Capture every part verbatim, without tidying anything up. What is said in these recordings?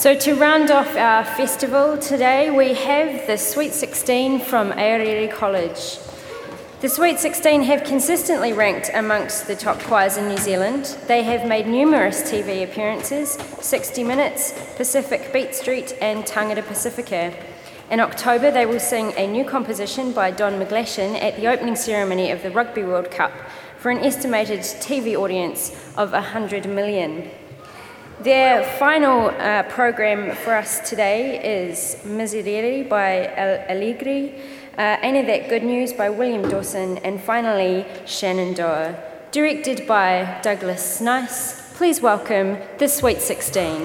So to round off our festival today, we have the Sweet sixteen from Aorere College. The Sweet sixteen have consistently ranked amongst the top choirs in New Zealand. They have made numerous T V appearances, sixty minutes, Pacific Beat Street and Tangata Pacifica. In October, they will sing a new composition by Don McGlashan at the opening ceremony of the Rugby World Cup for an estimated T V audience of one hundred million. Their final uh, program for us today is Miserere by Allegri, uh, Ain't That Good News by William Dawson, and finally Shenandoah, directed by Douglas Nice. Please welcome the Sweet sixteen.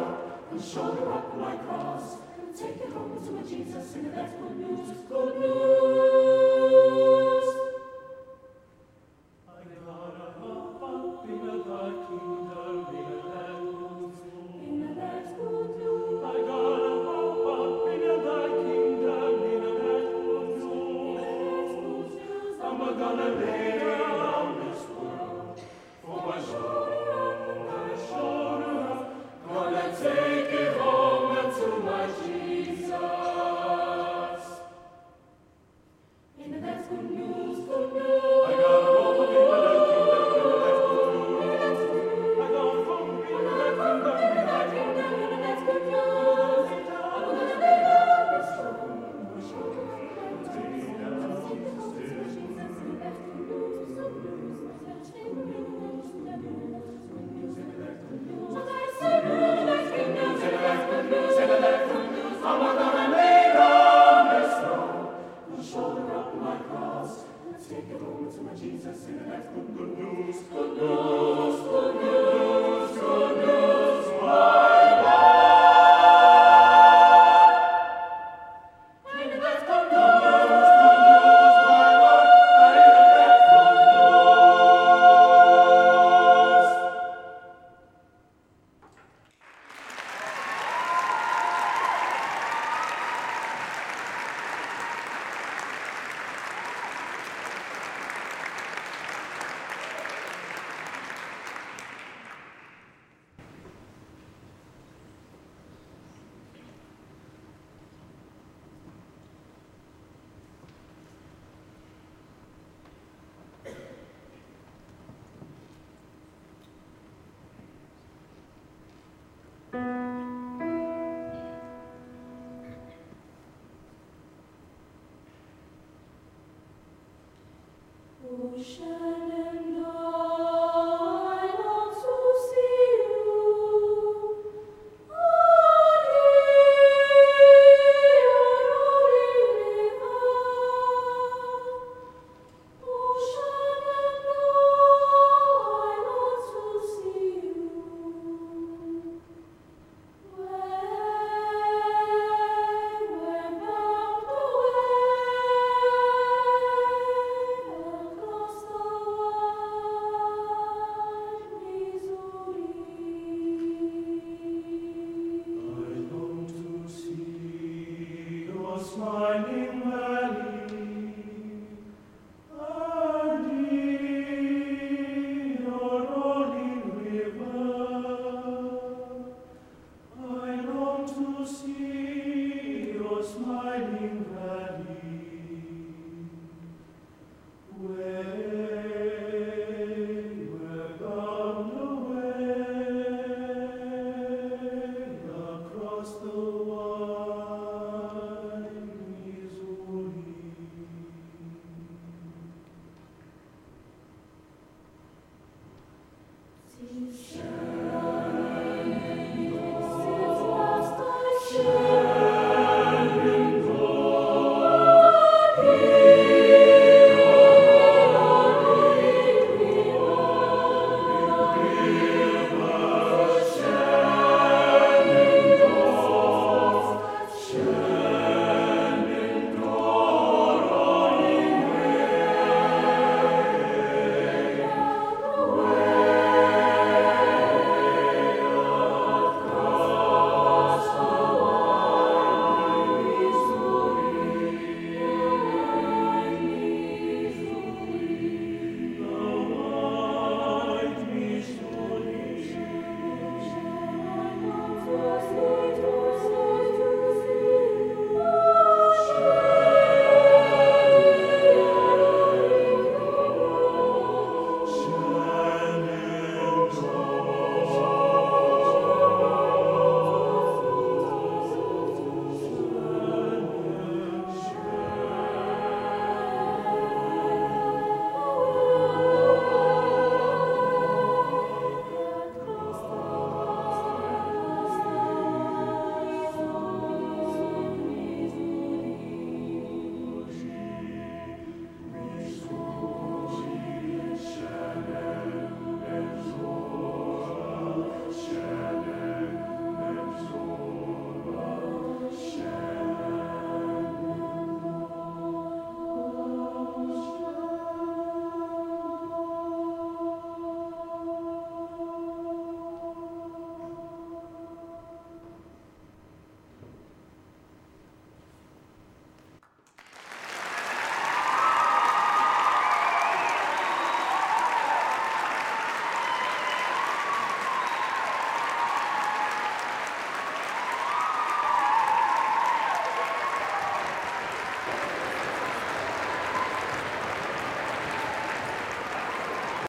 Shoulder up my cross and take it home to Jesus, and that's good news, good news.